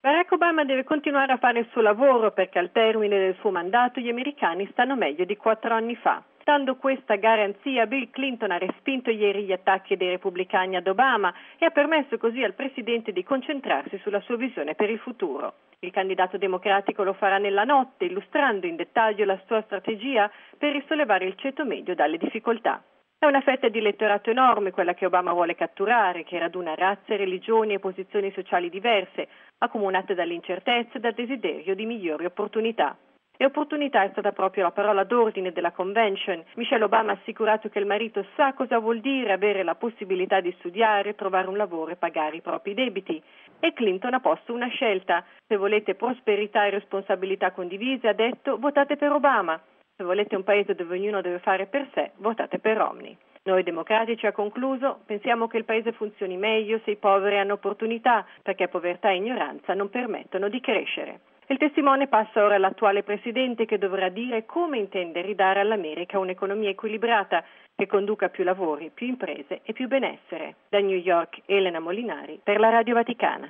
Barack Obama deve continuare a fare il suo lavoro perché al termine del suo mandato gli americani stanno meglio di 4 anni fa. Dando questa garanzia, Bill Clinton ha respinto ieri gli attacchi dei repubblicani ad Obama e ha permesso così al presidente di concentrarsi sulla sua visione per il futuro. Il candidato democratico lo farà nella notte, illustrando in dettaglio la sua strategia per risollevare il ceto medio dalle difficoltà. È una fetta di elettorato enorme quella che Obama vuole catturare, che raduna razze, religioni e posizioni sociali diverse, accomunate dall'incertezza e dal desiderio di migliori opportunità. E opportunità è stata proprio la parola d'ordine della convention. Michelle Obama ha assicurato che il marito sa cosa vuol dire avere la possibilità di studiare, trovare un lavoro e pagare i propri debiti. E Clinton ha posto una scelta. Se volete prosperità e responsabilità condivise, ha detto, votate per Obama. Se volete un paese dove ognuno deve fare per sé, votate per Romney. Noi democratici, ha concluso, pensiamo che il paese funzioni meglio se i poveri hanno opportunità, perché povertà e ignoranza non permettono di crescere. Il testimone passa ora all'attuale presidente che dovrà dire come intende ridare all'America un'economia equilibrata che conduca più lavori, più imprese e più benessere. Da New York, Elena Molinari per la Radio Vaticana.